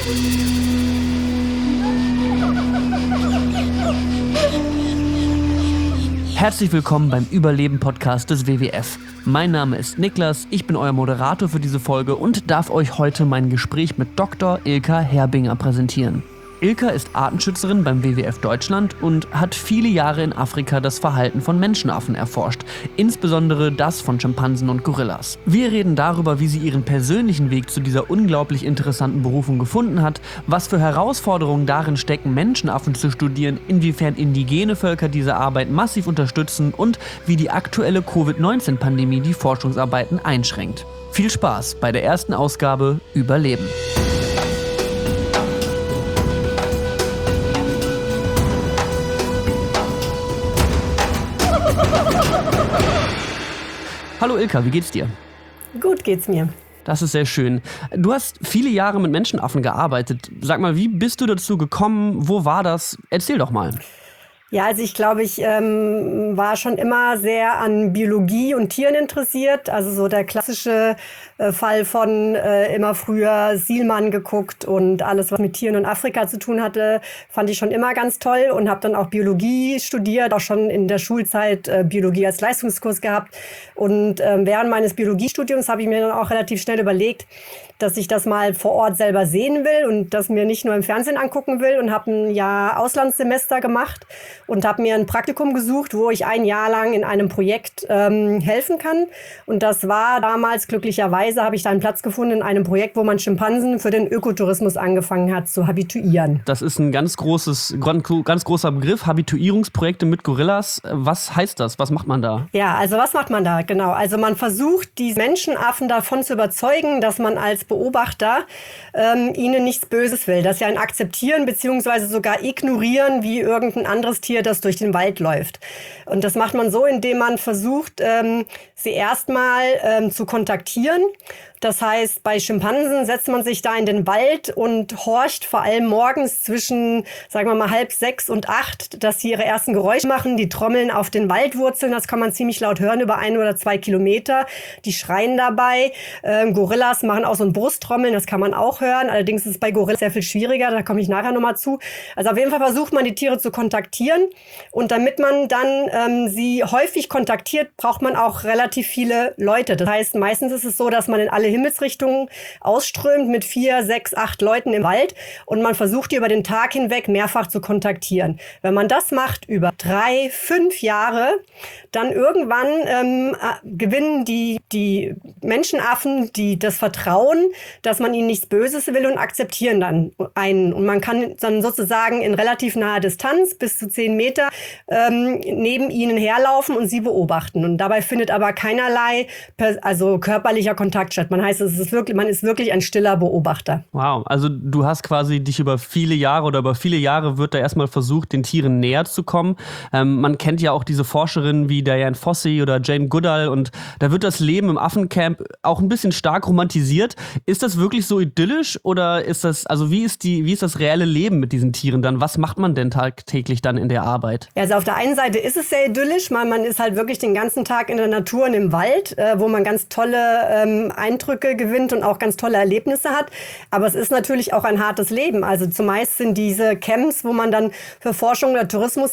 Herzlich willkommen beim Überleben-Podcast des WWF. Mein Name ist Niklas, ich bin euer Moderator für diese Folge und darf euch heute mein Gespräch mit Dr. Ilka Herbinger präsentieren. Ilka ist Artenschützerin beim WWF Deutschland und hat viele Jahre in Afrika das Verhalten von Menschenaffen erforscht, insbesondere das von Schimpansen und Gorillas. Wir reden darüber, wie sie ihren persönlichen Weg zu dieser unglaublich interessanten Berufung gefunden hat, was für Herausforderungen darin stecken, Menschenaffen zu studieren, inwiefern indigene Völker diese Arbeit massiv unterstützen und wie die aktuelle Covid-19-Pandemie die Forschungsarbeiten einschränkt. Viel Spaß bei der ersten Ausgabe Überleben. Hallo Ilka, wie geht's dir? Gut geht's mir. Das ist sehr schön. Du hast viele Jahre mit Menschenaffen gearbeitet. Sag mal, wie bist du dazu gekommen? Wo war das? Erzähl doch mal. Ja, also ich glaube, ich war schon immer sehr an Biologie und Tieren interessiert. Also so der klassische Fall von immer früher Sielmann geguckt und alles, was mit Tieren und Afrika zu tun hatte, fand ich schon immer ganz toll und habe dann auch Biologie studiert, auch schon in der Schulzeit Biologie als Leistungskurs gehabt. Und während meines Biologiestudiums habe ich mir dann auch relativ schnell überlegt, dass ich das mal vor Ort selber sehen will und das mir nicht nur im Fernsehen angucken will und habe ein Jahr Auslandssemester gemacht und habe mir ein Praktikum gesucht, wo ich ein Jahr lang in einem Projekt helfen kann. Und das war damals, glücklicherweise, habe ich da einen Platz gefunden in einem Projekt, wo man Schimpansen für den Ökotourismus angefangen hat zu habituieren. Das ist ein ganz großer Begriff, Habituierungsprojekte mit Gorillas. Was heißt das? Was macht man da? Ja, also was macht man da? Genau, also man versucht, die Menschenaffen davon zu überzeugen, dass man als Beobachter ihnen nichts Böses will, dass sie einen akzeptieren bzw. sogar ignorieren, wie irgendein anderes Tier, das durch den Wald läuft. Und das macht man so, indem man versucht, sie erstmal zu kontaktieren. Das heißt, bei Schimpansen setzt man sich da in den Wald und horcht vor allem morgens zwischen, sagen wir mal, 5:30 und 8, dass sie ihre ersten Geräusche machen. Die trommeln auf den Waldwurzeln, das kann man ziemlich laut hören, über 1 oder 2 Kilometer. Die schreien dabei. Gorillas machen auch so ein Brusttrommeln, das kann man auch hören. Allerdings ist es bei Gorillas sehr viel schwieriger, da komme ich nachher nochmal zu. Also auf jeden Fall versucht man, die Tiere zu kontaktieren. Und damit man dann sie häufig kontaktiert, braucht man auch relativ viele Leute. Das heißt, meistens ist es so, dass man in alle Himmelsrichtungen ausströmt mit 4, 6, 8 Leuten im Wald und man versucht, die über den Tag hinweg mehrfach zu kontaktieren. Wenn man das macht über 3, 5 Jahre, dann irgendwann gewinnen die Menschenaffen das Vertrauen, dass man ihnen nichts Böses will und akzeptieren dann einen. Und man kann dann sozusagen in relativ naher Distanz, bis zu 10 Meter, neben ihnen herlaufen und sie beobachten. Und dabei findet aber keinerlei körperlicher Kontakt statt. Man ist wirklich ein stiller Beobachter. Wow, also du hast quasi dich über viele Jahre wird da erstmal versucht, den Tieren näher zu kommen. Man kennt ja auch diese Forscherinnen wie Diane Fossey oder Jane Goodall und da wird das Leben im Affencamp auch ein bisschen stark romantisiert. Ist das wirklich so idyllisch oder wie ist das reelle Leben mit diesen Tieren dann? Was macht man denn tagtäglich dann in der Arbeit? Also auf der einen Seite ist es sehr idyllisch, man ist halt wirklich den ganzen Tag in der Natur und im Wald, wo man ganz tolle Eindrücke gewinnt und auch ganz tolle Erlebnisse hat. Aber es ist natürlich auch ein hartes Leben. Also zumeist sind diese Camps, wo man dann für Forschung oder Tourismus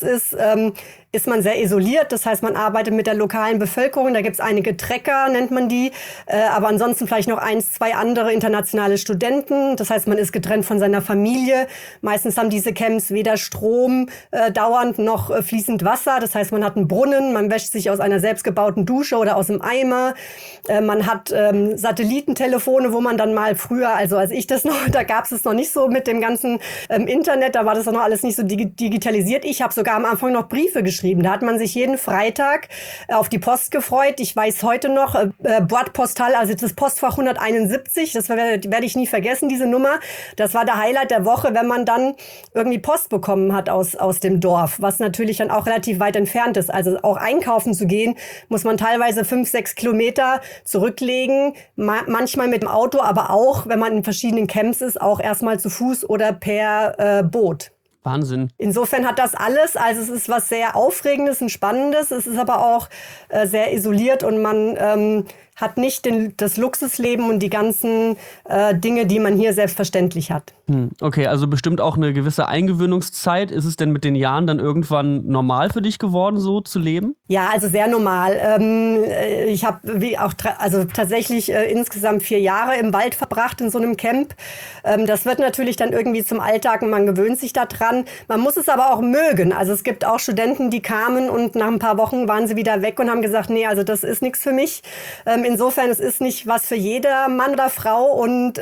ist man sehr isoliert. Das heißt, man arbeitet mit der lokalen Bevölkerung. Da gibt es einige Trecker, nennt man die. Aber ansonsten vielleicht noch 1, 2 andere internationale Studenten. Das heißt, man ist getrennt von seiner Familie. Meistens haben diese Camps weder Strom dauernd noch fließend Wasser. Das heißt, man hat einen Brunnen, man wäscht sich aus einer selbstgebauten Dusche oder aus einem Eimer. Man hat Satellitentelefone, wo man dann mal früher, also als ich das noch, da gab es noch nicht so mit dem ganzen Internet, da war das noch alles nicht so digitalisiert. Ich habe sogar am Anfang noch Briefe geschrieben. Da hat man sich jeden Freitag auf die Post gefreut. Ich weiß heute noch, Bordpostal, also das Postfach 171, das werde ich nie vergessen, diese Nummer. Das war der Highlight der Woche, wenn man dann irgendwie Post bekommen hat aus dem Dorf, was natürlich dann auch relativ weit entfernt ist. Also auch einkaufen zu gehen, muss man teilweise 5, 6 Kilometer zurücklegen, manchmal mit dem Auto, aber auch, wenn man in verschiedenen Camps ist, auch erstmal zu Fuß oder per Boot. Wahnsinn. Insofern hat das alles, also es ist was sehr Aufregendes und Spannendes, es ist aber auch sehr isoliert und man hat nicht das Luxusleben und die ganzen Dinge, die man hier selbstverständlich hat. Okay, also bestimmt auch eine gewisse Eingewöhnungszeit. Ist es denn mit den Jahren dann irgendwann normal für dich geworden, so zu leben? Ja, also sehr normal. Ich habe tatsächlich insgesamt 4 Jahre im Wald verbracht in so einem Camp. Das wird natürlich dann irgendwie zum Alltag und man gewöhnt sich daran. Man muss es aber auch mögen. Also es gibt auch Studenten, die kamen und nach ein paar Wochen waren sie wieder weg und haben gesagt, nee, also das ist nichts für mich. Insofern, es ist nicht was für jeder Mann oder Frau und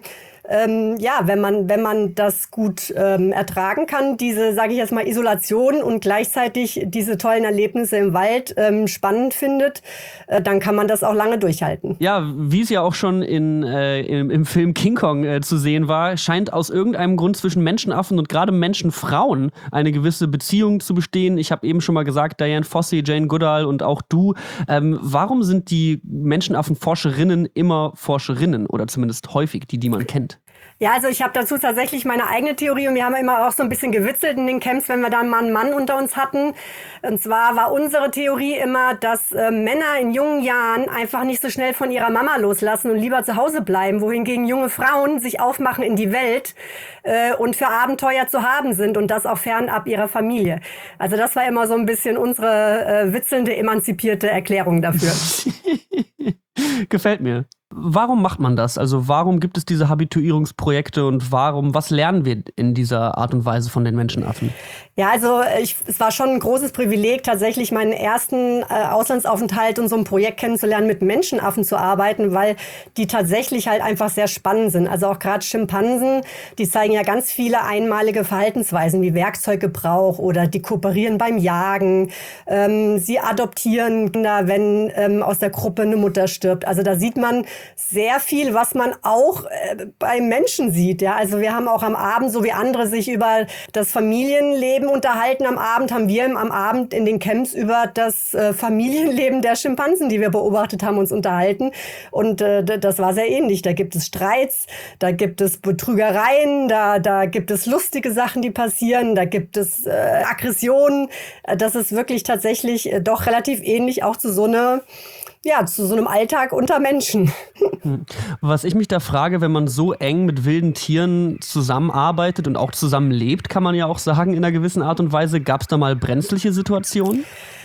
wenn man das gut ertragen kann, diese, sage ich jetzt mal, Isolation und gleichzeitig diese tollen Erlebnisse im Wald spannend findet, dann kann man das auch lange durchhalten. Ja, wie es ja auch schon im Film King Kong zu sehen war, scheint aus irgendeinem Grund zwischen Menschenaffen und gerade Menschenfrauen eine gewisse Beziehung zu bestehen. Ich habe eben schon mal gesagt, Dian Fossey, Jane Goodall und auch du. Warum sind die Menschenaffen-Forscherinnen immer Forscherinnen oder zumindest häufig die man kennt? Ja, also ich habe dazu tatsächlich meine eigene Theorie und wir haben immer auch so ein bisschen gewitzelt in den Camps, wenn wir da mal einen Mann unter uns hatten. Und zwar war unsere Theorie immer, dass Männer in jungen Jahren einfach nicht so schnell von ihrer Mama loslassen und lieber zu Hause bleiben, wohingegen junge Frauen sich aufmachen in die Welt und für Abenteuer zu haben sind und das auch fernab ihrer Familie. Also das war immer so ein bisschen unsere witzelnde, emanzipierte Erklärung dafür. Gefällt mir. Warum macht man das? Also warum gibt es diese Habituierungsprojekte und was lernen wir in dieser Art und Weise von den Menschenaffen? Ja, also es war schon ein großes Privileg, tatsächlich meinen ersten Auslandsaufenthalt und so ein Projekt kennenzulernen, mit Menschenaffen zu arbeiten, weil die tatsächlich halt einfach sehr spannend sind. Also auch gerade Schimpansen, die zeigen ja ganz viele einmalige Verhaltensweisen wie Werkzeuggebrauch oder die kooperieren beim Jagen. Sie adoptieren Kinder, wenn aus der Gruppe eine Mutter stirbt. Also da sieht man sehr viel, was man auch bei Menschen sieht. Ja, also wir haben auch am Abend, so wie andere sich über das Familienleben unterhalten, am Abend haben wir am Abend in den Camps über das Familienleben der Schimpansen, die wir beobachtet haben, uns unterhalten. Und das war sehr ähnlich. Da gibt es Streits, da gibt es Betrügereien, da gibt es lustige Sachen, die passieren, da gibt es Aggressionen. Das ist wirklich tatsächlich doch relativ ähnlich auch zu so einem Alltag unter Menschen. Was ich mich da frage, wenn man so eng mit wilden Tieren zusammenarbeitet und auch zusammenlebt, kann man ja auch sagen, in einer gewissen Art und Weise, gab es da mal brenzliche Situationen?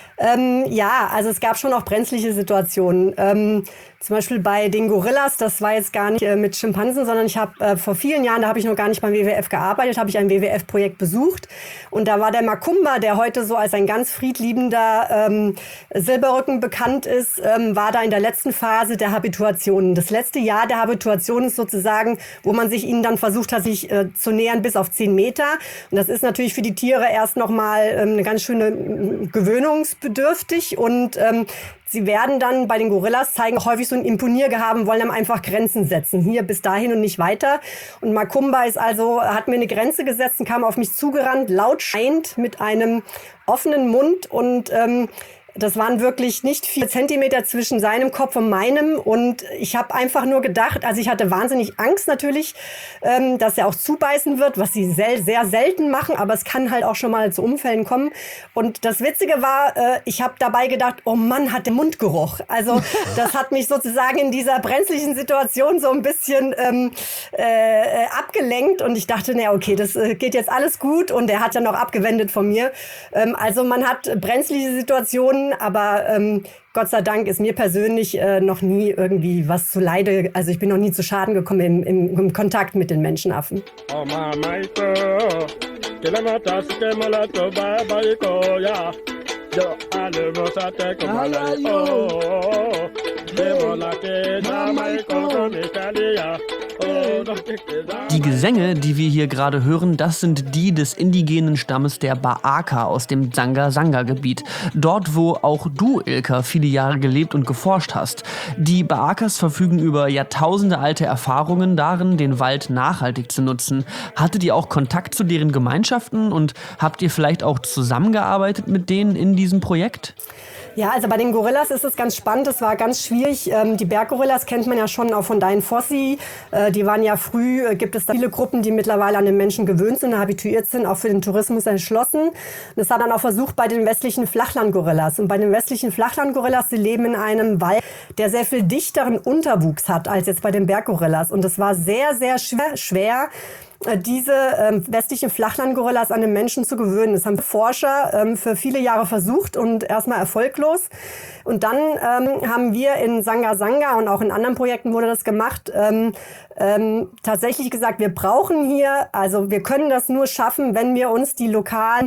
Ja, also es gab schon auch brenzliche Situationen. Zum Beispiel bei den Gorillas, das war jetzt gar nicht mit Schimpansen, sondern ich habe vor vielen Jahren, da habe ich noch gar nicht beim WWF gearbeitet, habe ich ein WWF-Projekt besucht. Und da war der Makumba, der heute so als ein ganz friedliebender Silberrücken bekannt ist, war da in der letzten Phase der Habituation. Das letzte Jahr der Habituation ist sozusagen, wo man sich ihnen dann versucht hat, sich zu nähern bis auf 10 Meter. Und das ist natürlich für die Tiere erst nochmal eine ganz schöne gewöhnungsbedürftig und sie werden dann bei den Gorillas zeigen auch häufig so ein Imponiergehaben, wollen dann einfach Grenzen setzen. Hier bis dahin und nicht weiter. Und Makumba hat mir eine Grenze gesetzt und kam auf mich zugerannt, laut schreiend mit einem offenen Mund und das waren wirklich nicht 4 Zentimeter zwischen seinem Kopf und meinem. Und ich habe einfach nur gedacht, also ich hatte wahnsinnig Angst natürlich, dass er auch zubeißen wird, was sie sehr, sehr selten machen. Aber es kann halt auch schon mal zu Unfällen kommen. Und das Witzige war, ich habe dabei gedacht, oh Mann, hat der Mundgeruch. Also das hat mich sozusagen in dieser brenzlichen Situation so ein bisschen abgelenkt. Und ich dachte, na okay, das geht jetzt alles gut. Und er hat ja noch abgewendet von mir. Also man hat brenzliche Situationen, aber Gott sei Dank ist mir persönlich noch nie irgendwie was zu Leide, also ich bin noch nie zu Schaden gekommen im Kontakt mit den Menschenaffen. Die Gesänge, die wir hier gerade hören, das sind die des indigenen Stammes der Baaka aus dem Dzanga-Zanga-Gebiet. Dort, wo auch du, Ilka, viele Jahre gelebt und geforscht hast. Die Baakas verfügen über jahrtausendealte Erfahrungen darin, den Wald nachhaltig zu nutzen. Hattet ihr auch Kontakt zu deren Gemeinschaften und habt ihr vielleicht auch zusammengearbeitet mit denen in diesem Projekt? Ja, also bei den Gorillas ist es ganz spannend. Es war ganz schwierig. Die Berggorillas kennt man ja schon auch von Dian Fossey. die waren ja früh, gibt es da viele Gruppen, die mittlerweile an den Menschen gewöhnt sind, habituiert sind, auch für den Tourismus erschlossen. Das hat dann auch versucht bei den westlichen Flachlandgorillas. Und bei den westlichen Flachlandgorillas, die leben in einem Wald, der sehr viel dichteren Unterwuchs hat als jetzt bei den Berggorillas. Und es war sehr, sehr schwer diese westlichen Flachlandgorillas an den Menschen zu gewöhnen. Das haben Forscher für viele Jahre versucht und erstmal erfolglos. Und dann haben wir in Sanga Sanga und auch in anderen Projekten wurde das gemacht, tatsächlich gesagt, wir brauchen hier, also wir können das nur schaffen, wenn wir uns die lokalen,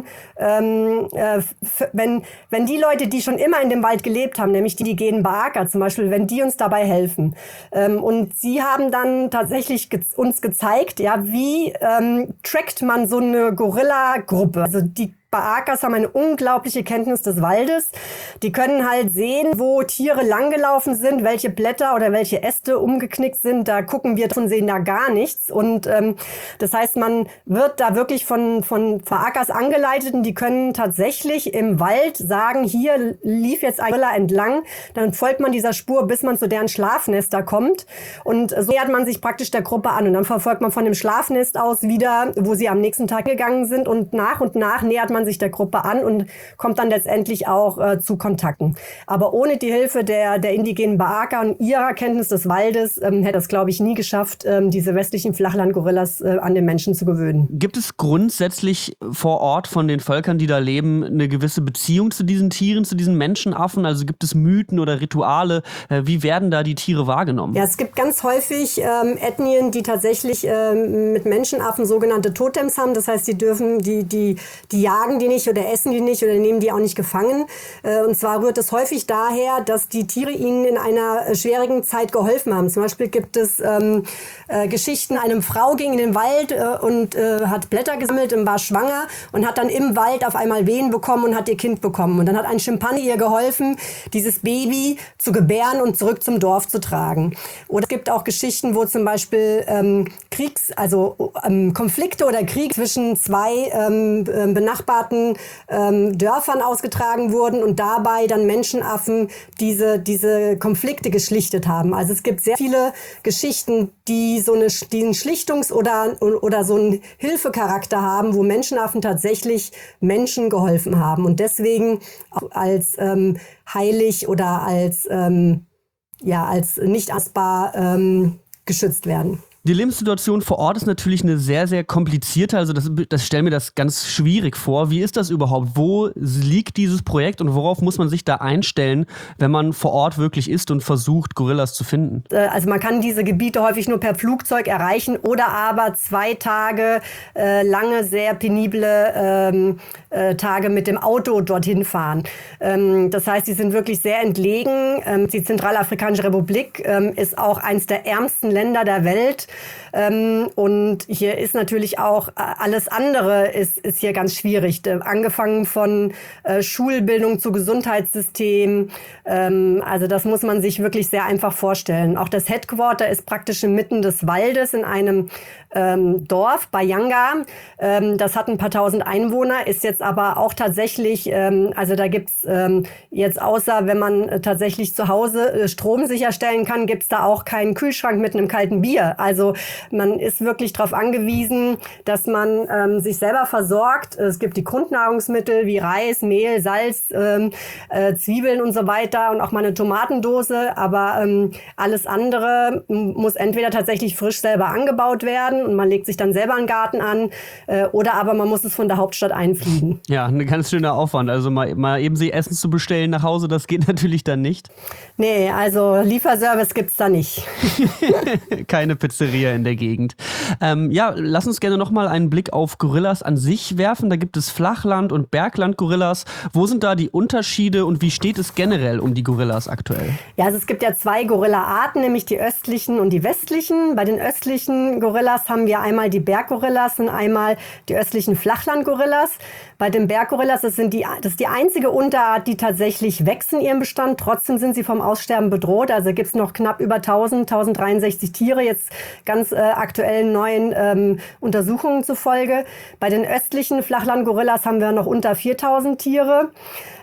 wenn die Leute, die schon immer in dem Wald gelebt haben, nämlich die indigenen Baaka zum Beispiel, wenn die uns dabei helfen. Und sie haben dann tatsächlich uns gezeigt, ja, wie trackt man so eine Gorilla-Gruppe. Also die Baakas haben eine unglaubliche Kenntnis des Waldes. Die können halt sehen, wo Tiere langgelaufen sind, welche Blätter oder welche Äste umgeknickt sind. Da gucken wir und sehen da gar nichts. Und das heißt, man wird da wirklich von Baakas angeleitet und die können tatsächlich im Wald sagen, hier lief jetzt ein Gorilla entlang. Dann folgt man dieser Spur, bis man zu deren Schlafnester kommt. Und so nähert man sich praktisch der Gruppe an. Und dann verfolgt man von dem Schlafnest aus wieder, wo sie am nächsten Tag gegangen sind. Und nach nähert man sich der Gruppe an und kommt dann letztendlich auch zu Kontakten. Aber ohne die Hilfe der indigenen Baaka und ihrer Kenntnis des Waldes hätte es, glaube ich, nie geschafft, diese westlichen Flachlandgorillas an den Menschen zu gewöhnen. Gibt es grundsätzlich vor Ort von den Völkern, die da leben, eine gewisse Beziehung zu diesen Tieren, zu diesen Menschenaffen? Also gibt es Mythen oder Rituale? Wie werden da die Tiere wahrgenommen? Ja, es gibt ganz häufig Ethnien, die tatsächlich mit Menschenaffen sogenannte Totems haben. Das heißt, die dürfen die jagen die nicht oder essen die nicht oder nehmen die auch nicht gefangen. Und zwar rührt es häufig daher, dass die Tiere ihnen in einer schwierigen Zeit geholfen haben. Zum Beispiel gibt es Geschichten, eine Frau ging in den Wald und hat Blätter gesammelt und war schwanger und hat dann im Wald auf einmal Wehen bekommen und hat ihr Kind bekommen. Und dann hat ein Schimpanse ihr geholfen, dieses Baby zu gebären und zurück zum Dorf zu tragen. Oder es gibt auch Geschichten, wo zum Beispiel Konflikte oder Krieg zwischen zwei benachbarten Dörfern ausgetragen wurden und dabei dann Menschenaffen diese Konflikte geschlichtet haben. Also es gibt sehr viele Geschichten, die diesen Schlichtungs- oder so einen Hilfecharakter haben, wo Menschenaffen tatsächlich Menschen geholfen haben und deswegen auch als heilig oder als nicht astbar geschützt werden. Die Lebenssituation vor Ort ist natürlich eine sehr, sehr komplizierte, also das stelle mir das ganz schwierig vor. Wie ist das überhaupt? Wo liegt dieses Projekt und worauf muss man sich da einstellen, wenn man vor Ort wirklich ist und versucht, Gorillas zu finden? Also man kann diese Gebiete häufig nur per Flugzeug erreichen oder aber 2 Tage lange, sehr penible Tage mit dem Auto dorthin fahren. Das heißt, die sind wirklich sehr entlegen. Die Zentralafrikanische Republik ist auch eines der ärmsten Länder der Welt. Und hier ist natürlich auch alles andere ist hier ganz schwierig. Angefangen von Schulbildung zu Gesundheitssystem. Also das muss man sich wirklich sehr einfach vorstellen. Auch das Headquarter ist praktisch inmitten des Waldes in einem Dorf bei Yanga. Das hat ein paar tausend Einwohner, ist jetzt aber auch tatsächlich, also da gibt's jetzt außer, wenn man tatsächlich zu Hause Strom sicherstellen kann, gibt's da auch keinen Kühlschrank mit einem kalten Bier. Also man ist wirklich darauf angewiesen, dass man sich selber versorgt. Es gibt die Grundnahrungsmittel wie Reis, Mehl, Salz, Zwiebeln und so weiter und auch mal eine Tomatendose. Aber alles andere muss entweder tatsächlich frisch selber angebaut werden und man legt sich dann selber einen Garten an oder aber man muss es von der Hauptstadt einfliegen. Ja, ein ganz schöner Aufwand. Also mal eben sich Essen zu bestellen nach Hause, das geht natürlich dann nicht. Nee, also Lieferservice gibt's da nicht. Keine Pizzeria in der Gegend. Ja, lass uns gerne nochmal einen Blick auf Gorillas an sich werfen. Da gibt es Flachland- und Bergland-Gorillas. Wo sind da die Unterschiede und wie steht es generell um die Gorillas aktuell? Ja, also es gibt ja 2 Gorilla-Arten, nämlich die östlichen und die westlichen. Bei den östlichen Gorillas haben wir einmal die Berggorillas und einmal die östlichen Flachland-Gorillas. Bei den Berggorillas, das ist die einzige Unterart, die tatsächlich wächst in ihrem Bestand. Trotzdem sind sie vom Aussterben bedroht. Also gibt es noch knapp über 1063 Tiere, jetzt ganz aktuellen neuen Untersuchungen zufolge. Bei den östlichen Flachland-Gorillas haben wir noch unter 4000 Tiere.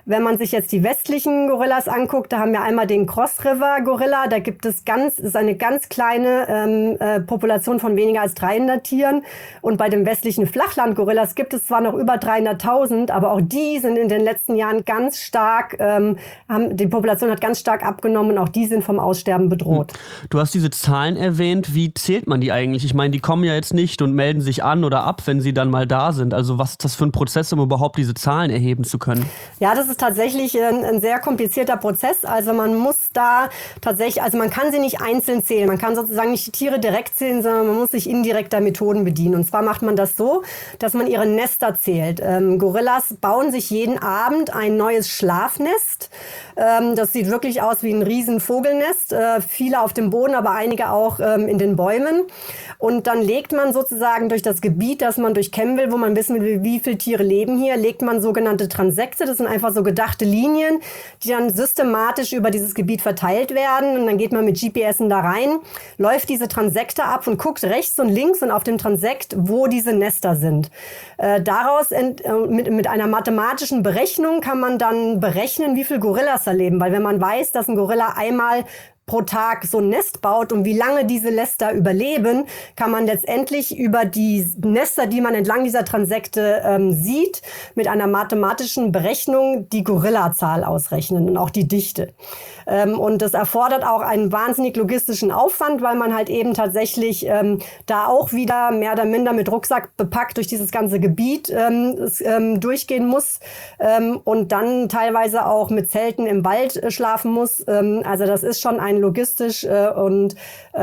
Wenn man sich jetzt die westlichen Gorillas anguckt, da haben wir einmal den Cross River Gorilla. Da gibt es ist eine ganz kleine Population von weniger als 300 Tieren. Und bei den westlichen Flachland-Gorillas gibt es zwar noch über 300.000, aber auch die sind in den letzten Jahren ganz stark, die Population hat ganz stark abgenommen und auch die sind vom Aussterben bedroht. Du hast diese Zahlen erwähnt. Wie zählt man die eigentlich? Ich meine, die kommen ja jetzt nicht und melden sich an oder ab, wenn sie dann mal da sind. Also was ist das für ein Prozess, um überhaupt diese Zahlen erheben zu können? Ja, das ist tatsächlich ein sehr komplizierter Prozess. Also man muss da tatsächlich, also man kann sie nicht einzeln zählen. Man kann sozusagen nicht die Tiere direkt zählen, sondern man muss sich indirekter Methoden bedienen. Und zwar macht man das so, dass man ihre Nester zählt. Gorillas bauen sich jeden Abend ein neues Schlafnest. Das sieht wirklich aus wie ein riesen Vogelnest. Viele auf dem Boden, aber einige auch in den Bäumen. Und dann legt man sozusagen durch das Gebiet, das man durchkämmen will, wo man wissen will, wie viele Tiere leben hier, legt man sogenannte Transekte. Das sind einfach so gedachte Linien, die dann systematisch über dieses Gebiet verteilt werden. Und dann geht man mit GPS da rein, läuft diese Transekte ab und guckt rechts und links und auf dem Transekt, wo diese Nester sind. Daraus mit einer mathematischen Berechnung kann man dann berechnen, wie viele Gorillas da leben. Weil wenn man weiß, dass ein Gorilla einmal pro Tag so ein Nest baut und wie lange diese Nester überleben, kann man letztendlich über die Nester, die man entlang dieser Transekte sieht, mit einer mathematischen Berechnung die Gorillazahl ausrechnen und auch die Dichte. Und das erfordert auch einen wahnsinnig logistischen Aufwand, weil man halt eben tatsächlich da auch wieder mehr oder minder mit Rucksack bepackt durch dieses ganze Gebiet durchgehen muss und dann teilweise auch mit Zelten im Wald schlafen muss. Also das ist schon ein logistisch und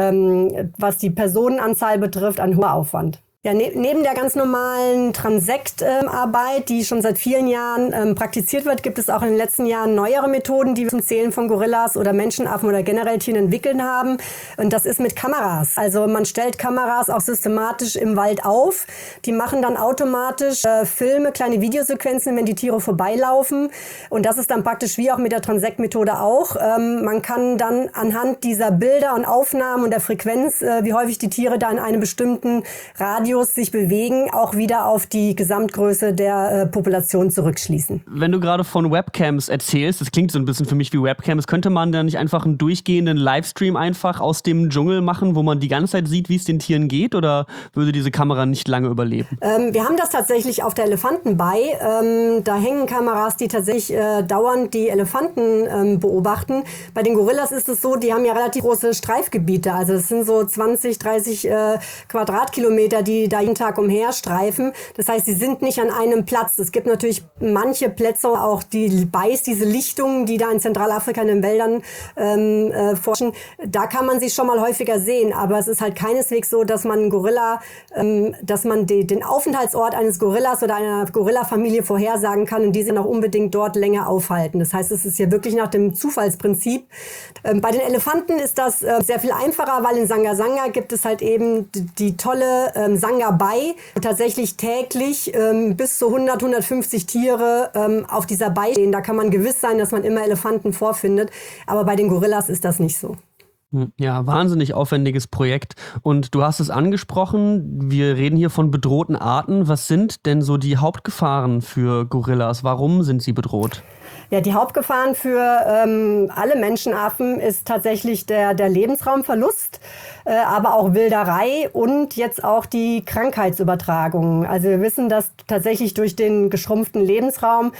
was die Personenanzahl betrifft, ein hoher Aufwand. Ja, neben der ganz normalen Transektarbeit, die schon seit vielen Jahren praktiziert wird, gibt es auch in den letzten Jahren neuere Methoden, die wir zum Zählen von Gorillas oder Menschenaffen oder generell Tieren entwickelt haben. Und das ist mit Kameras. Also man stellt Kameras auch systematisch im Wald auf. Die machen dann automatisch Filme, kleine Videosequenzen, wenn die Tiere vorbeilaufen. Und das ist dann praktisch wie auch mit der Transektmethode auch. Man kann dann anhand dieser Bilder und Aufnahmen und der Frequenz, wie häufig die Tiere da in einem bestimmten Radius sich bewegen, auch wieder auf die Gesamtgröße der Population zurückschließen. Wenn du gerade von Webcams erzählst, das klingt so ein bisschen für mich wie Webcams, könnte man da nicht einfach einen durchgehenden Livestream einfach aus dem Dschungel machen, wo man die ganze Zeit sieht, wie es den Tieren geht, oder würde diese Kamera nicht lange überleben? Wir haben das tatsächlich auf der Elefanten bei. Da hängen Kameras, die tatsächlich dauernd die Elefanten beobachten. Bei den Gorillas ist es so, die haben ja relativ große Streifgebiete, also es sind so 20, 30 Quadratkilometer, die da jeden Tag umherstreifen. Das heißt, sie sind nicht an einem Platz. Es gibt natürlich manche Plätze, auch die Beis, diese Lichtungen, die da in Zentralafrika in den Wäldern forschen. Da kann man sie schon mal häufiger sehen. Aber es ist halt keineswegs so, dass man einen Gorilla, dass man den Aufenthaltsort eines Gorillas oder einer Gorilla-Familie vorhersagen kann und die sich auch unbedingt dort länger aufhalten. Das heißt, es ist hier wirklich nach dem Zufallsprinzip. Bei den Elefanten ist das sehr viel einfacher, weil in Sanga Sanga gibt es halt eben die tolle Sanga-Bai, tatsächlich täglich bis zu 100, 150 Tiere auf dieser Bai stehen. Da kann man gewiss sein, dass man immer Elefanten vorfindet. Aber bei den Gorillas ist das nicht so. Ja, wahnsinnig aufwendiges Projekt. Und du hast es angesprochen, wir reden hier von bedrohten Arten. Was sind denn so die Hauptgefahren für Gorillas? Warum sind sie bedroht? Ja, die Hauptgefahren für alle Menschenaffen ist tatsächlich der Lebensraumverlust, aber auch Wilderei und jetzt auch die Krankheitsübertragung. Also wir wissen, dass tatsächlich durch den geschrumpften Lebensraum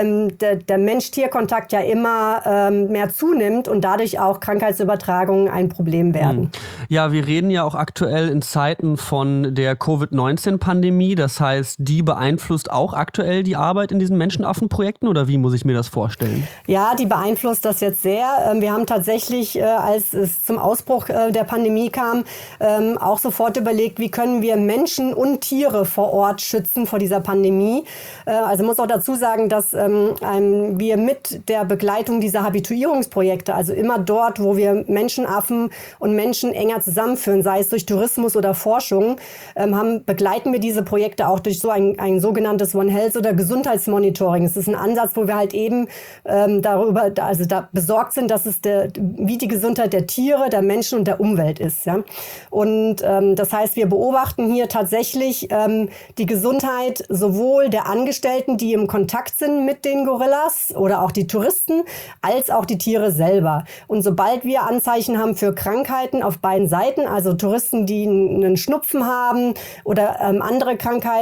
der Mensch-Tier-Kontakt ja immer mehr zunimmt und dadurch auch Krankheitsübertragungen ein Problem werden. Ja, wir reden ja auch aktuell in Zeiten von der Covid-19-Pandemie. Das heißt, die beeinflusst auch aktuell die Arbeit in diesen Menschenaffen-Projekten, oder wie muss ich mir das vorstellen? Ja, die beeinflusst das jetzt sehr. Wir haben tatsächlich, als es zum Ausbruch der Pandemie kam, auch sofort überlegt, wie können wir Menschen und Tiere vor Ort schützen vor dieser Pandemie. Also muss auch dazu sagen, dass wir mit der Begleitung dieser Habituierungsprojekte, also immer dort, wo wir Menschen Menschenaffen und Menschen enger zusammenführen, sei es durch Tourismus oder Forschung, begleiten wir diese Projekte auch durch so ein sogenanntes One Health oder Gesundheitsmonitoring. Es ist ein Ansatz, wo wir halt eben da besorgt sind, dass es wie die Gesundheit der Tiere, der Menschen und der Umwelt ist. Ja? Und das heißt, wir beobachten hier tatsächlich die Gesundheit sowohl der Angestellten, die im Kontakt sind mit den Gorillas oder auch die Touristen, als auch die Tiere selber. Und sobald wir Anzeichen haben für Krankheiten auf beiden Seiten, also Touristen, die einen Schnupfen haben oder andere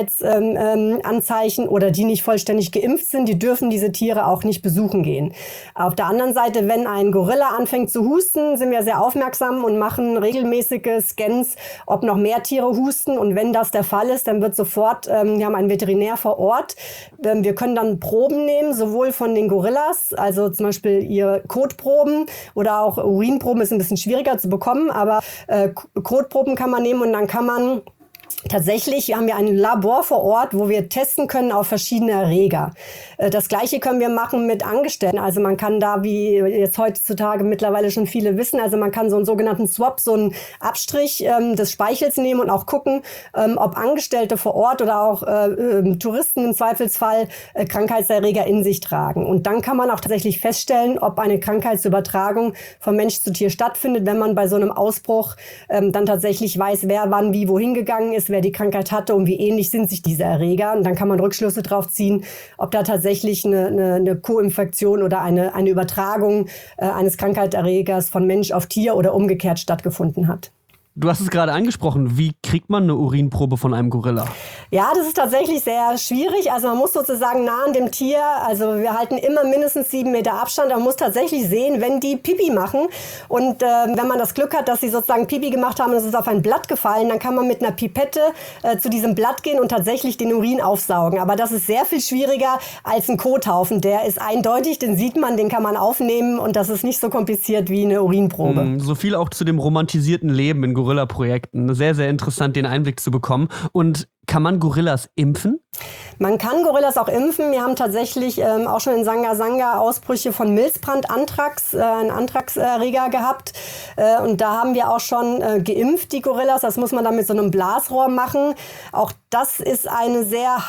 Krankheitsanzeichen oder die nicht vollständig geimpft sind, die dürfen diese Tiere auch nicht besuchen gehen. Auf der anderen Seite, wenn ein Gorilla anfängt zu husten, sind wir sehr aufmerksam und machen regelmäßige Scans, ob noch mehr Tiere husten. Und wenn das der Fall ist, dann wird sofort, wir haben einen Veterinär vor Ort, wir können dann Proben nehmen, sowohl von den Gorillas, also zum Beispiel ihr Kotproben oder auch Urinproben ist ein bisschen schwieriger zu bekommen, aber Kotproben kann man nehmen und dann kann man tatsächlich haben wir ein Labor vor Ort, wo wir testen können auf verschiedene Erreger. Das Gleiche können wir machen mit Angestellten. Also man kann da, wie jetzt heutzutage mittlerweile schon viele wissen, also man kann so einen sogenannten Swab, so einen Abstrich des Speichels nehmen und auch gucken, ob Angestellte vor Ort oder auch Touristen im Zweifelsfall Krankheitserreger in sich tragen. Und dann kann man auch tatsächlich feststellen, ob eine Krankheitsübertragung von Mensch zu Tier stattfindet, wenn man bei so einem Ausbruch dann tatsächlich weiß, wer wann wie wohin gegangen ist, wer die Krankheit hatte und wie ähnlich sind sich diese Erreger. Und dann kann man Rückschlüsse drauf ziehen, ob da tatsächlich eine Co-Infektion oder eine Übertragung eines Krankheitserregers von Mensch auf Tier oder umgekehrt stattgefunden hat. Du hast es gerade angesprochen. Wie kriegt man eine Urinprobe von einem Gorilla? Ja, das ist tatsächlich sehr schwierig. Also man muss sozusagen nah an dem Tier, also wir halten immer mindestens 7 Meter Abstand. Man muss tatsächlich sehen, wenn die Pipi machen. Und wenn man das Glück hat, dass sie sozusagen Pipi gemacht haben und es ist auf ein Blatt gefallen, dann kann man mit einer Pipette zu diesem Blatt gehen und tatsächlich den Urin aufsaugen. Aber das ist sehr viel schwieriger als ein Kothaufen. Der ist eindeutig, den sieht man, den kann man aufnehmen und das ist nicht so kompliziert wie eine Urinprobe. So viel auch zu dem romantisierten Leben in Gorilla-Projekten. Sehr, sehr interessant, den Einblick zu bekommen. Und kann man Gorillas impfen? Man kann Gorillas auch impfen. Wir haben tatsächlich auch schon in Sanga Ausbrüche von Milzbrand, Anthrax, einen Anthraxerreger gehabt. Und da haben wir auch schon geimpft, die Gorillas. Das muss man dann mit so einem Blasrohr machen. Auch das ist eine sehr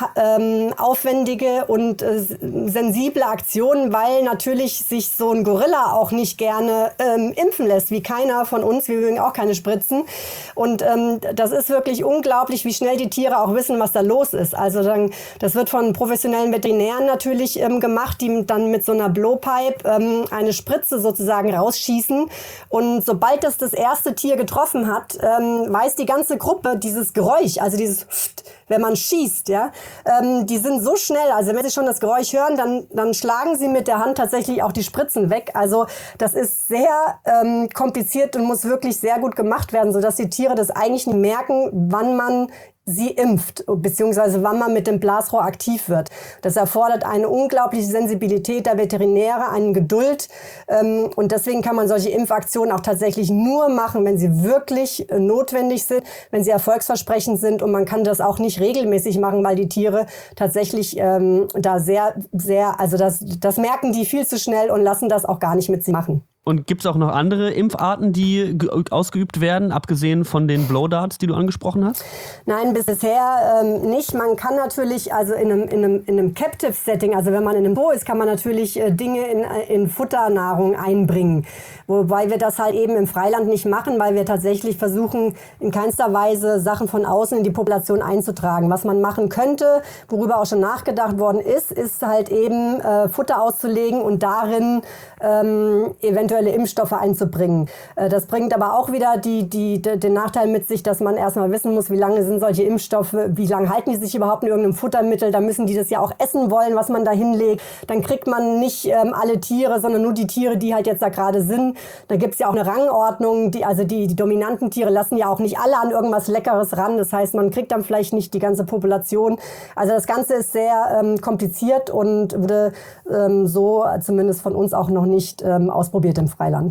aufwendige und sensible Aktion, weil natürlich sich so ein Gorilla auch nicht gerne impfen lässt, wie keiner von uns. Wir mögen auch keine Spritzen. Und das ist wirklich unglaublich, wie schnell die Tiere auch wissen, was da los ist. Also das wird von professionellen Veterinären natürlich gemacht, die dann mit so einer Blowpipe eine Spritze sozusagen rausschießen. Und sobald das erste Tier getroffen hat, weiß die ganze Gruppe dieses Geräusch, also dieses wenn man schießt, ja, die sind so schnell, also wenn sie schon das Geräusch hören, dann schlagen sie mit der Hand tatsächlich auch die Spritzen weg. Also das ist sehr kompliziert und muss wirklich sehr gut gemacht werden, sodass die Tiere das eigentlich nicht merken, wann man sie impft, beziehungsweise wann man mit dem Blasrohr aktiv wird. Das erfordert eine unglaubliche Sensibilität der Veterinäre, eine Geduld. Und deswegen kann man solche Impfaktionen auch tatsächlich nur machen, wenn sie wirklich notwendig sind, wenn sie erfolgsversprechend sind. Und man kann das auch nicht regelmäßig machen, weil die Tiere tatsächlich da sehr, sehr, also das merken die viel zu schnell und lassen das auch gar nicht mit sie machen. Und gibt es auch noch andere Impfarten, die ausgeübt werden, abgesehen von den Blowdarts, die du angesprochen hast? Nein, bisher nicht. Man kann natürlich, also in einem Captive-Setting, also wenn man in einem Zoo ist, kann man natürlich Dinge in Futternahrung einbringen. Wobei wir das halt eben im Freiland nicht machen, weil wir tatsächlich versuchen, in keinster Weise Sachen von außen in die Population einzutragen. Was man machen könnte, worüber auch schon nachgedacht worden ist halt eben Futter auszulegen und darin eventuelle Impfstoffe einzubringen. Das bringt aber auch wieder den Nachteil mit sich, dass man erstmal wissen muss, wie lange sind solche Impfstoffe, wie lange halten die sich überhaupt in irgendeinem Futtermittel. Da müssen die das ja auch essen wollen, was man da hinlegt. Dann kriegt man nicht alle Tiere, sondern nur die Tiere, die halt jetzt da gerade sind. Da gibt es ja auch eine Rangordnung. Die dominanten Tiere lassen ja auch nicht alle an irgendwas Leckeres ran. Das heißt, man kriegt dann vielleicht nicht die ganze Population. Also das Ganze ist sehr kompliziert und wurde so zumindest von uns auch noch nicht ausprobiert im Freiland.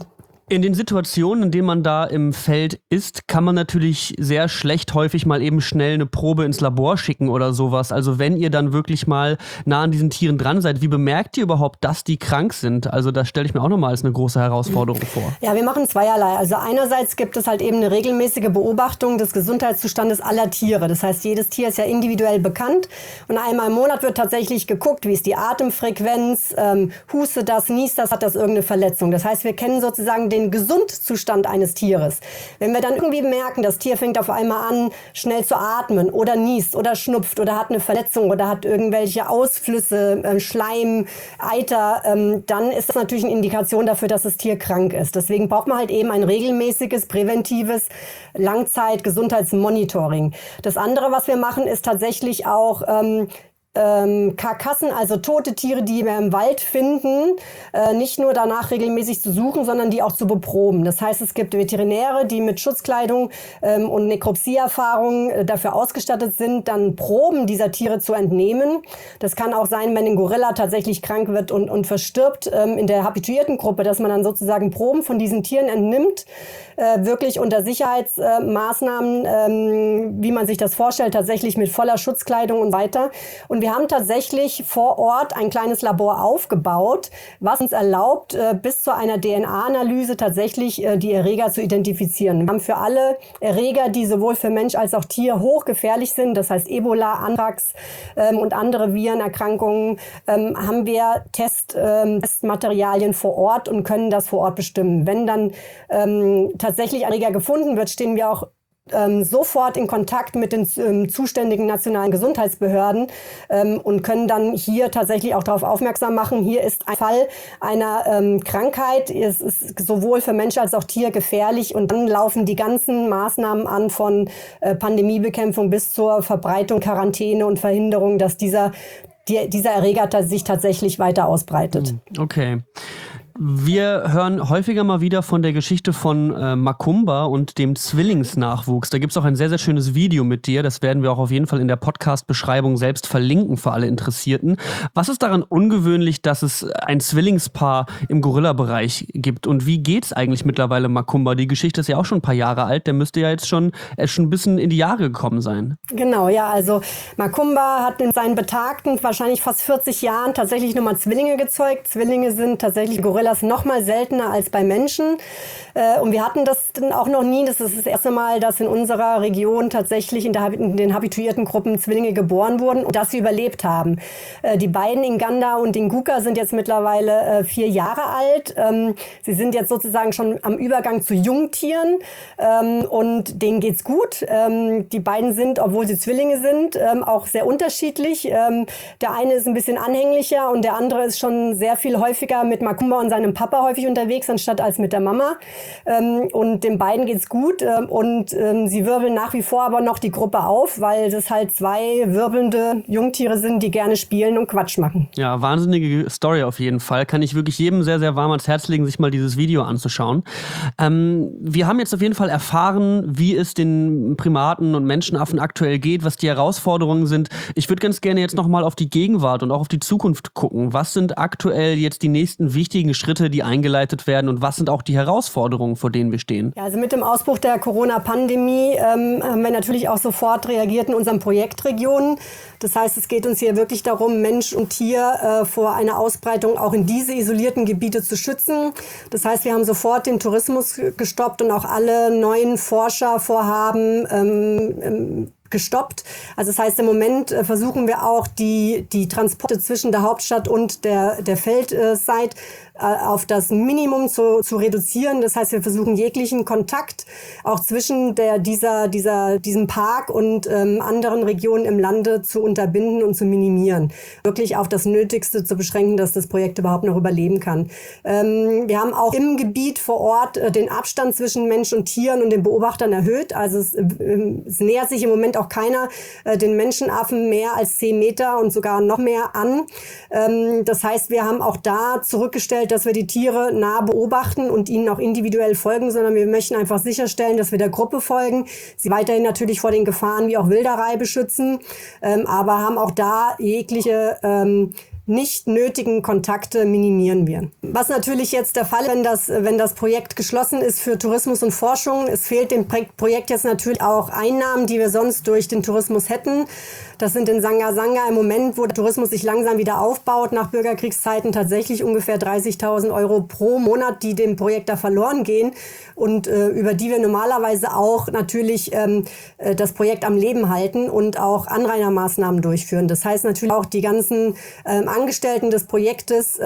In den Situationen, in denen man da im Feld ist, kann man natürlich sehr schlecht häufig mal eben schnell eine Probe ins Labor schicken oder sowas. Also wenn ihr dann wirklich mal nah an diesen Tieren dran seid, wie bemerkt ihr überhaupt, dass die krank sind? Also das stelle ich mir auch nochmal als eine große Herausforderung vor. Ja, wir machen zweierlei. Also einerseits gibt es halt eben eine regelmäßige Beobachtung des Gesundheitszustandes aller Tiere. Das heißt, jedes Tier ist ja individuell bekannt und einmal im Monat wird tatsächlich geguckt, wie ist die Atemfrequenz, hustet das, niest das, hat das irgendeine Verletzung. Das heißt, wir kennen sozusagen den Gesundzustand eines Tieres. Wenn wir dann irgendwie merken, das Tier fängt auf einmal an, schnell zu atmen oder niest oder schnupft oder hat eine Verletzung oder hat irgendwelche Ausflüsse, Schleim, Eiter, dann ist das natürlich eine Indikation dafür, dass das Tier krank ist. Deswegen braucht man halt eben ein regelmäßiges, präventives Langzeit-Gesundheitsmonitoring. Das andere, was wir machen, ist tatsächlich auch Karkassen, also tote Tiere, die wir im Wald finden, nicht nur danach regelmäßig zu suchen, sondern die auch zu beproben. Das heißt, es gibt Veterinäre, die mit Schutzkleidung und Nekropsie-Erfahrung dafür ausgestattet sind, dann Proben dieser Tiere zu entnehmen. Das kann auch sein, wenn ein Gorilla tatsächlich krank wird und verstirbt in der habituierten Gruppe, dass man dann sozusagen Proben von diesen Tieren entnimmt, wirklich unter Sicherheitsmaßnahmen, wie man sich das vorstellt, tatsächlich mit voller Schutzkleidung und weiter. Und wir haben tatsächlich vor Ort ein kleines Labor aufgebaut, was uns erlaubt, bis zu einer DNA-Analyse tatsächlich die Erreger zu identifizieren. Wir haben für alle Erreger, die sowohl für Mensch als auch Tier hochgefährlich sind, das heißt Ebola, Anthrax und andere Virenerkrankungen, haben wir Testmaterialien vor Ort und können das vor Ort bestimmen. Wenn dann tatsächlich ein Erreger gefunden wird, stehen wir auch sofort in Kontakt mit den zuständigen nationalen Gesundheitsbehörden und können dann hier tatsächlich auch darauf aufmerksam machen, hier ist ein Fall einer Krankheit, es ist sowohl für Mensch als auch Tier gefährlich und dann laufen die ganzen Maßnahmen an von Pandemiebekämpfung bis zur Verbreitung, Quarantäne und Verhinderung, dass dieser Erreger sich tatsächlich weiter ausbreitet. Okay. Wir hören häufiger mal wieder von der Geschichte von Macumba und dem Zwillingsnachwuchs. Da gibt es auch ein sehr, sehr schönes Video mit dir. Das werden wir auch auf jeden Fall in der Podcast-Beschreibung selbst verlinken für alle Interessierten. Was ist daran ungewöhnlich, dass es ein Zwillingspaar im Gorilla-Bereich gibt? Und wie geht's eigentlich mittlerweile Macumba? Die Geschichte ist ja auch schon ein paar Jahre alt. Der müsste ja jetzt schon ein bisschen in die Jahre gekommen sein. Genau, ja. Also Macumba hat in seinen betagten, wahrscheinlich fast 40 Jahren tatsächlich nochmal Zwillinge gezeugt. Zwillinge sind tatsächlich Gorillas noch mal seltener als bei Menschen. Und wir hatten das dann auch noch nie. Das ist das erste Mal, dass in unserer Region tatsächlich in den habituierten Gruppen Zwillinge geboren wurden und dass sie überlebt haben. Die beiden, Inganda und Inguka, sind jetzt mittlerweile 4 Jahre alt. Sie sind jetzt sozusagen schon am Übergang zu Jungtieren und denen geht's gut. Die beiden sind, obwohl sie Zwillinge sind, auch sehr unterschiedlich. Der eine ist ein bisschen anhänglicher und der andere ist schon sehr viel häufiger mit Macumba und seinem Papa häufig unterwegs, anstatt als mit der Mama. Und den beiden geht's gut und sie wirbeln nach wie vor aber noch die Gruppe auf, weil das halt 2 wirbelnde Jungtiere sind, die gerne spielen und Quatsch machen. Ja, wahnsinnige Story auf jeden Fall. Kann ich wirklich jedem sehr, sehr warm ans Herz legen, sich mal dieses Video anzuschauen. Wir haben jetzt auf jeden Fall erfahren, wie es den Primaten und Menschenaffen aktuell geht, was die Herausforderungen sind. Ich würde ganz gerne jetzt nochmal auf die Gegenwart und auch auf die Zukunft gucken. Was sind aktuell jetzt die nächsten wichtigen Schritte, die eingeleitet werden und was sind auch die Herausforderungen, vor denen wir stehen? Ja, also mit dem Ausbruch der Corona-Pandemie haben wir natürlich auch sofort reagiert in unseren Projektregionen. Das heißt, es geht uns hier wirklich darum, Mensch und Tier vor einer Ausbreitung auch in diese isolierten Gebiete zu schützen. Das heißt, wir haben sofort den Tourismus gestoppt und auch alle neuen Forschervorhaben gestoppt. Also das heißt, im Moment versuchen wir auch die Transporte zwischen der Hauptstadt und der Feldsite auf das Minimum zu reduzieren. Das heißt, wir versuchen jeglichen Kontakt auch zwischen diesem Park und anderen Regionen im Lande zu unterbinden und zu minimieren. Wirklich auf das Nötigste zu beschränken, dass das Projekt überhaupt noch überleben kann. Wir haben auch im Gebiet vor Ort den Abstand zwischen Mensch und Tieren und den Beobachtern erhöht. Also es nähert sich im Moment auch keiner den Menschenaffen mehr als 10 Meter und sogar noch mehr an. Das heißt, wir haben auch da zurückgestellt, dass wir die Tiere nah beobachten und ihnen auch individuell folgen, sondern wir möchten einfach sicherstellen, dass wir der Gruppe folgen, sie weiterhin natürlich vor den Gefahren wie auch Wilderei beschützen, aber haben auch da jegliche nicht nötigen Kontakte minimieren wir. Was natürlich jetzt der Fall ist, wenn das Projekt geschlossen ist für Tourismus und Forschung, es fehlt dem Projekt jetzt natürlich auch Einnahmen, die wir sonst durch den Tourismus hätten. Das sind in Sangha Sangha im Moment, wo der Tourismus sich langsam wieder aufbaut, nach Bürgerkriegszeiten tatsächlich ungefähr 30.000 Euro pro Monat, die dem Projekt da verloren gehen und über die wir normalerweise auch natürlich das Projekt am Leben halten und auch Anrainermaßnahmen durchführen. Das heißt natürlich auch die ganzen Angestellten des Projektes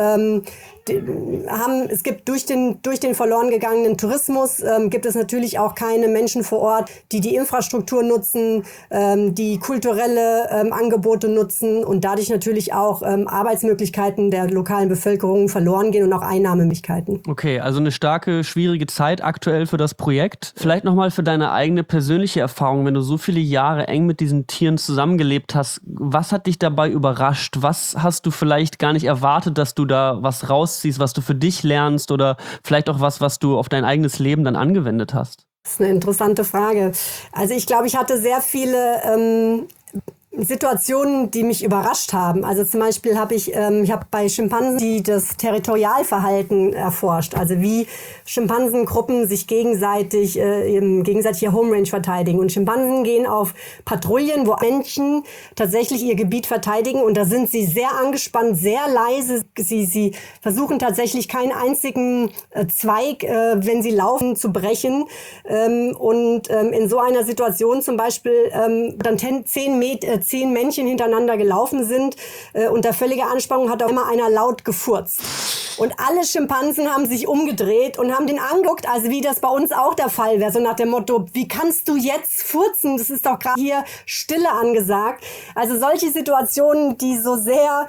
es gibt durch den verloren gegangenen Tourismus gibt es natürlich auch keine Menschen vor Ort, die Infrastruktur nutzen, die kulturelle Angebote nutzen und dadurch natürlich auch Arbeitsmöglichkeiten der lokalen Bevölkerung verloren gehen und auch Einnahmemöglichkeiten. Okay, also eine starke, schwierige Zeit aktuell für das Projekt. Vielleicht nochmal für deine eigene persönliche Erfahrung, wenn du so viele Jahre eng mit diesen Tieren zusammengelebt hast, was hat dich dabei überrascht? Was hast du vielleicht gar nicht erwartet, dass du da was rausziehst, was du für dich lernst oder vielleicht auch was du auf dein eigenes Leben dann angewendet hast? Das ist eine interessante Frage. Also ich glaube, ich hatte sehr viele Situationen, die mich überrascht haben. Also zum Beispiel habe ich bei Schimpansen das Territorialverhalten erforscht. Also wie Schimpansengruppen sich gegenseitig ihr Home Range verteidigen. Und Schimpansen gehen auf Patrouillen, wo Menschen tatsächlich ihr Gebiet verteidigen. Und da sind sie sehr angespannt, sehr leise. Sie versuchen tatsächlich keinen einzigen Zweig, wenn sie laufen, zu brechen. Und in so einer Situation zum Beispiel dann 10 Männchen hintereinander gelaufen sind. Unter völliger Anspannung hat auch immer einer laut gefurzt. Und alle Schimpansen haben sich umgedreht und haben den angeguckt, also wie das bei uns auch der Fall wäre. So nach dem Motto, wie kannst du jetzt furzen? Das ist doch gerade hier Stille angesagt. Also solche Situationen, die so sehr,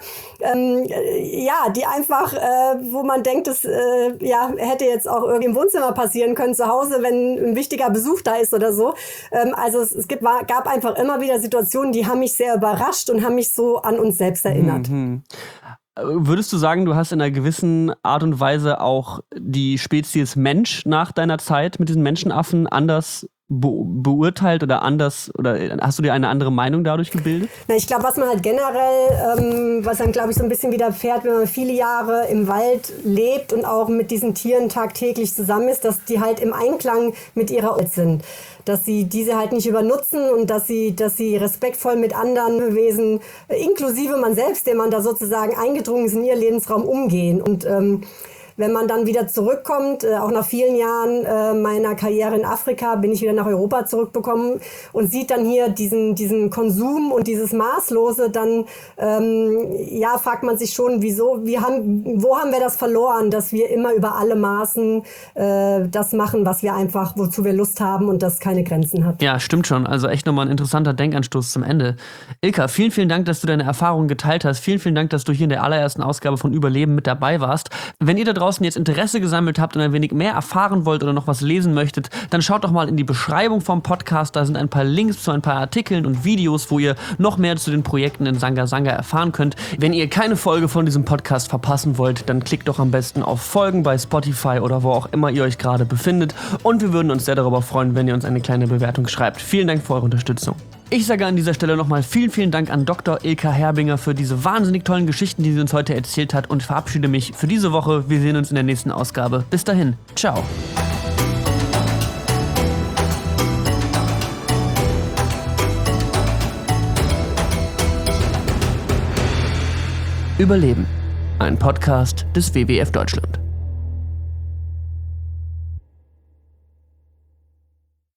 die einfach, wo man denkt, das hätte jetzt auch irgendwie im Wohnzimmer passieren können, zu Hause, wenn ein wichtiger Besuch da ist oder so. Also es gab einfach immer wieder Situationen, die haben mich sehr überrascht und haben mich so an uns selbst erinnert. Mhm. Würdest du sagen, du hast in einer gewissen Art und Weise auch die Spezies Mensch nach deiner Zeit mit diesen Menschenaffen anders beurteilt oder anders, oder hast du dir eine andere Meinung dadurch gebildet? Na, ich glaube, was man halt generell, was einem, glaube ich, so ein bisschen widerfährt, wenn man viele Jahre im Wald lebt und auch mit diesen Tieren tagtäglich zusammen ist, dass die halt im Einklang mit ihrer Umwelt sind. Dass sie diese halt nicht übernutzen und dass sie respektvoll mit anderen Wesen, inklusive man selbst, der man da sozusagen eingedrungen ist, in ihr Lebensraum umgehen. Und wenn man dann wieder zurückkommt, auch nach vielen Jahren meiner Karriere in Afrika, bin ich wieder nach Europa zurückgekommen und sieht dann hier diesen Konsum und dieses Maßlose, dann fragt man sich schon, wo haben wir das verloren, dass wir immer über alle Maßen das machen, wozu wir Lust haben und das keine Grenzen hat. Ja, stimmt schon. Also echt nochmal ein interessanter Denkanstoß zum Ende. Ilka, vielen, vielen Dank, dass du deine Erfahrungen geteilt hast. Vielen, vielen Dank, dass du hier in der allerersten Ausgabe von Überleben mit dabei warst. Wenn ihr da draußen jetzt Interesse gesammelt habt und ein wenig mehr erfahren wollt oder noch was lesen möchtet, dann schaut doch mal in die Beschreibung vom Podcast. Da sind ein paar Links zu ein paar Artikeln und Videos, wo ihr noch mehr zu den Projekten in Sangha Sangha erfahren könnt. Wenn ihr keine Folge von diesem Podcast verpassen wollt, dann klickt doch am besten auf Folgen bei Spotify oder wo auch immer ihr euch gerade befindet. Und wir würden uns sehr darüber freuen, wenn ihr uns eine kleine Bewertung schreibt. Vielen Dank für eure Unterstützung. Ich sage an dieser Stelle nochmal vielen, vielen Dank an Dr. Ilka Herbinger für diese wahnsinnig tollen Geschichten, die sie uns heute erzählt hat und verabschiede mich für diese Woche. Wir sehen uns in der nächsten Ausgabe. Bis dahin. Ciao. Überleben. Ein Podcast des WWF Deutschland.